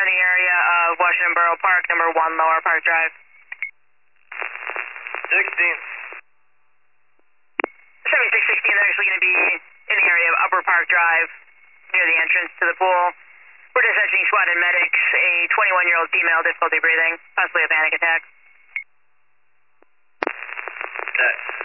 the area of Washington Borough Park, number 1 Lower Park Drive. 16. 7616 is actually going to be in the area of Upper Park Drive, near the entrance to the pool. We're dispatching SWAT and medics, a 21-year-old female, difficulty breathing, possibly a panic attack. Okay.